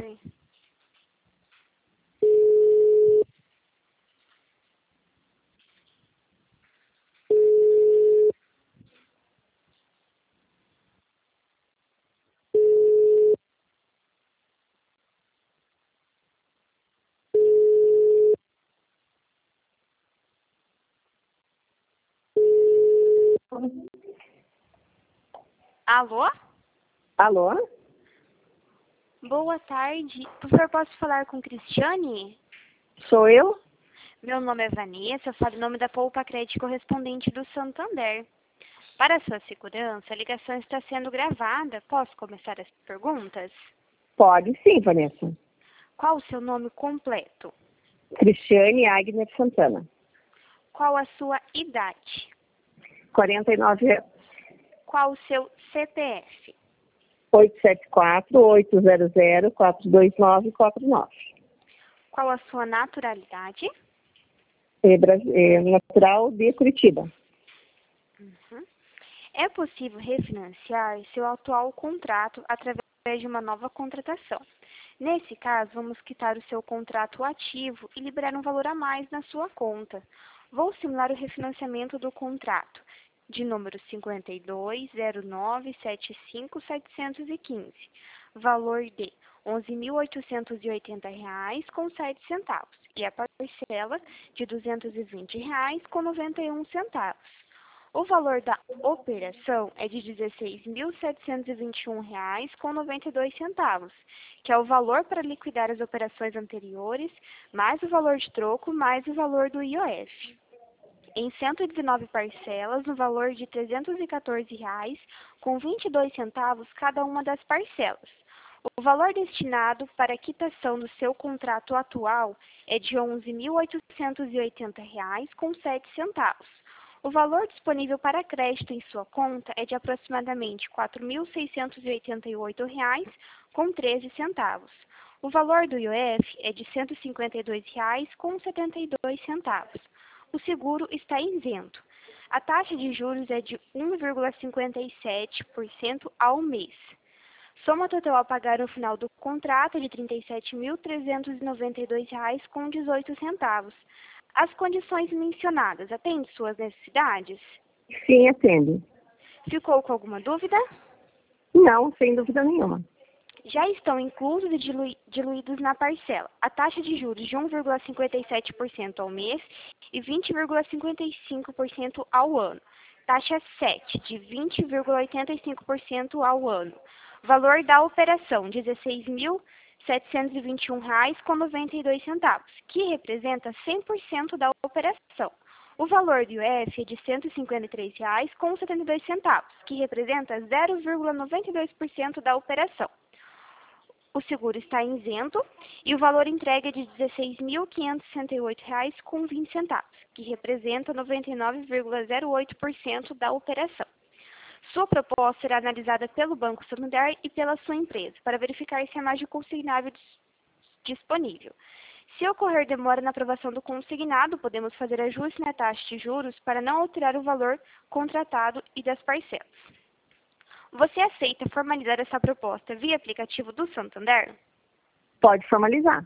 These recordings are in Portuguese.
Oi. Alô? Alô? Boa tarde. Por favor, posso falar com Cristiane? Sou eu? Meu nome é Vanessa, eu falo em nome da Poupa Crédito correspondente do Santander. Para sua segurança, a ligação está sendo gravada. Posso começar as perguntas? Pode sim, Vanessa. Qual o seu nome completo? Cristiane Agner Santana. Qual a sua idade? 49 anos. Qual o seu CPF? 874-800-42949. Qual a sua naturalidade? Natural de Curitiba. Uhum. É possível refinanciar seu atual contrato através de uma nova contratação. Nesse caso, vamos quitar o seu contrato ativo e liberar um valor a mais na sua conta. Vou simular o refinanciamento do contrato de número 520975-715, valor de R$ 11.880,07 e a parcela de R$ 220,91. O valor da operação é de R$ 16.721,92, que é o valor para liquidar as operações anteriores, mais o valor de troco, mais o valor do IOF. Em 119 parcelas, no valor de R$ 314,22 cada uma das parcelas. O valor destinado para a quitação do seu contrato atual é de R$ 11.880,07. O valor disponível para crédito em sua conta é de aproximadamente R$ 4.688,13. O valor do IOF é de R$ 152,72. O seguro está isento. A taxa de juros é de 1,57% ao mês. Soma total a pagar no final do contrato é de R$ 37.392,18. As condições mencionadas atendem suas necessidades? Sim, atende. Ficou com alguma dúvida? Não, sem dúvida nenhuma. Já estão inclusos e diluídos na parcela a taxa de juros de 1,57% ao mês e 20,55% ao ano. Taxa 7 de 20,85% ao ano. Valor da operação, R$ 16.721,92, que representa 100% da operação. O valor do IOF é de R$ 153,72, que representa 0,92% da operação. O seguro está isento e o valor entregue é de R$ 16.568,20, que representa 99,08% da operação. Sua proposta será analisada pelo Banco Santander e pela sua empresa, para verificar se há margem consignável disponível. Se ocorrer demora na aprovação do consignado, podemos fazer ajuste na taxa de juros para não alterar o valor contratado e das parcelas. Você aceita formalizar essa proposta via aplicativo do Santander? Pode formalizar.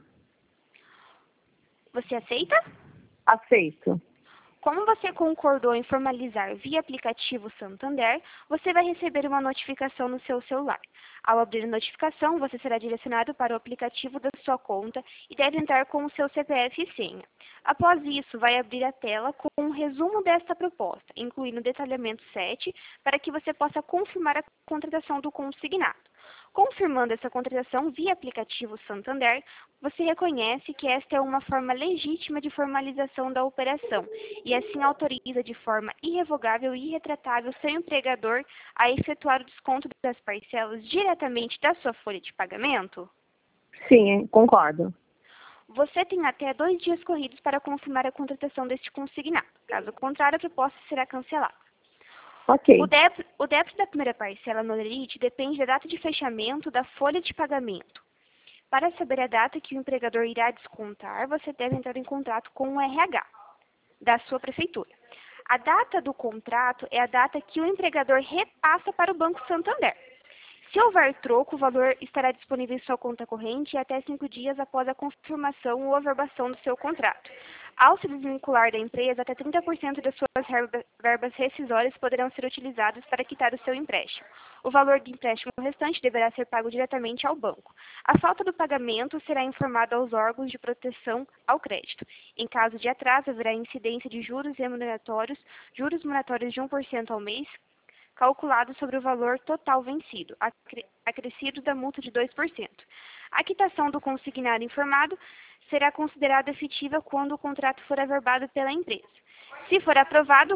Você aceita? Aceito. Como você concordou em formalizar via aplicativo Santander, você vai receber uma notificação no seu celular. Ao abrir a notificação, você será direcionado para o aplicativo da sua conta e deve entrar com o seu CPF e senha. Após isso, vai abrir a tela com um resumo desta proposta, incluindo o detalhamento 7, para que você possa confirmar a contratação do consignado. Confirmando essa contratação via aplicativo Santander, você reconhece que esta é uma forma legítima de formalização da operação e assim autoriza de forma irrevogável e irretratável seu empregador a efetuar o desconto das parcelas diretamente da sua folha de pagamento? Sim, concordo. Você tem até 2 dias corridos para confirmar a contratação deste consignado. Caso contrário, a proposta será cancelada. Ok. O débito da primeira parcela no Lerite depende da data de fechamento da folha de pagamento. Para saber a data que o empregador irá descontar, você deve entrar em contato com o RH da sua prefeitura. A data do contrato é a data que o empregador repassa para o Banco Santander. Se houver troco, o valor estará disponível em sua conta corrente até 5 dias após a confirmação ou averbação do seu contrato. Ao se desvincular da empresa, até 30% das suas verbas rescisórias poderão ser utilizadas para quitar o seu empréstimo. O valor do empréstimo restante deverá ser pago diretamente ao banco. A falta do pagamento será informada aos órgãos de proteção ao crédito. Em caso de atraso, haverá incidência de juros moratórios de 1% ao mês, calculado sobre o valor total vencido, acrescido da multa de 2%. A quitação do consignado informado será considerada efetiva quando o contrato for averbado pela empresa. Se for aprovado,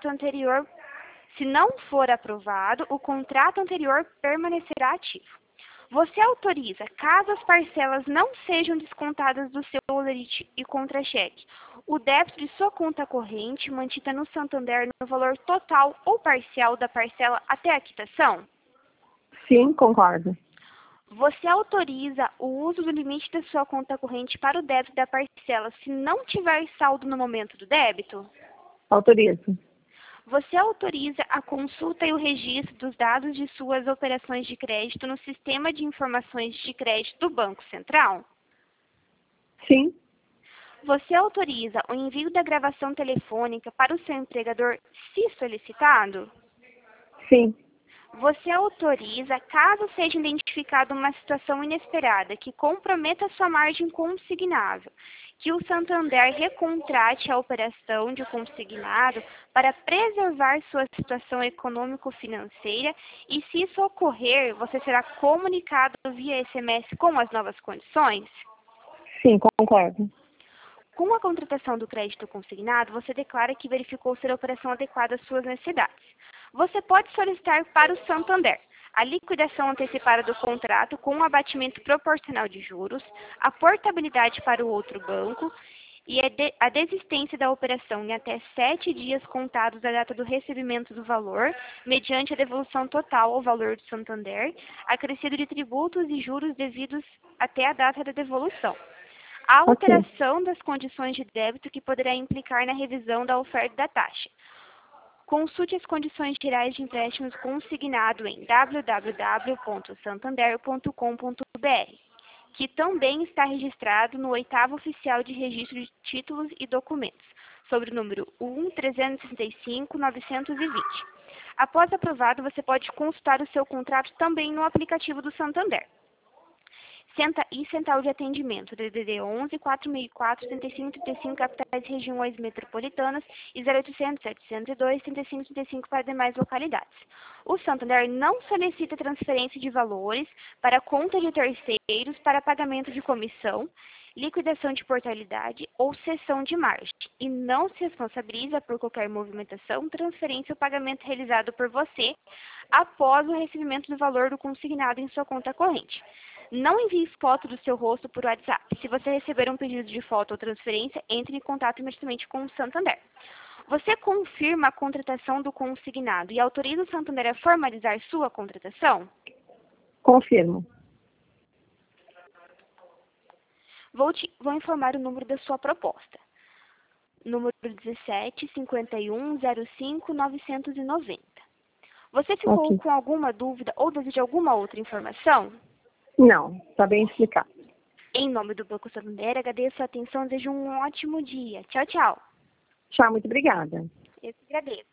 se não for aprovado, o contrato anterior permanecerá ativo. Você autoriza, caso as parcelas não sejam descontadas do seu olerite e contra-cheque, o débito de sua conta corrente mantida no Santander no valor total ou parcial da parcela até a quitação? Sim, concordo. Você autoriza o uso do limite da sua conta corrente para o débito da parcela se não tiver saldo no momento do débito? Autorizo. Você autoriza a consulta e o registro dos dados de suas operações de crédito no Sistema de Informações de Crédito do Banco Central? Sim. Você autoriza o envio da gravação telefônica para o seu empregador, se solicitado? Sim. Você autoriza, caso seja identificada uma situação inesperada que comprometa sua margem consignável, que o Santander recontrate a operação de consignado para preservar sua situação econômico-financeira e, se isso ocorrer, você será comunicado via SMS com as novas condições? Sim, concordo. Com a contratação do crédito consignado, você declara que verificou ser a operação adequada às suas necessidades. Você pode solicitar para o Santander a liquidação antecipada do contrato com um abatimento proporcional de juros, a portabilidade para o outro banco e a desistência da operação em até 7 dias contados da data do recebimento do valor, mediante a devolução total ao valor do Santander, acrescido de tributos e juros devidos até a data da devolução. A alteração das condições de débito que poderá implicar na revisão da oferta da taxa. Consulte as condições gerais de empréstimos consignado em www.santander.com.br, que também está registrado no 8º Oficial de Registro de Títulos e Documentos, sobre o número 1.365.920. Após aprovado, você pode consultar o seu contrato também no aplicativo do Santander. Central de Atendimento, DDD 11 464 3535, capitais e regiões metropolitanas, e 0800 702 3535 para demais localidades. O Santander não solicita transferência de valores para conta de terceiros para pagamento de comissão, liquidação de portabilidade ou cessão de margem, e não se responsabiliza por qualquer movimentação, transferência ou pagamento realizado por você após o recebimento do valor do consignado em sua conta corrente. Não envie foto do seu rosto por WhatsApp. Se você receber um pedido de foto ou transferência, entre em contato imediatamente com o Santander. Você confirma a contratação do consignado e autoriza o Santander a formalizar sua contratação? Confirmo. Vou informar o número da sua proposta. Número 17-51-05-990. Você ficou com alguma dúvida ou deseja alguma outra informação? Não, está bem explicado. Em nome do Banco Santander, agradeço a atenção e desejo um ótimo dia. Tchau, tchau. Tchau, muito obrigada. Eu que agradeço.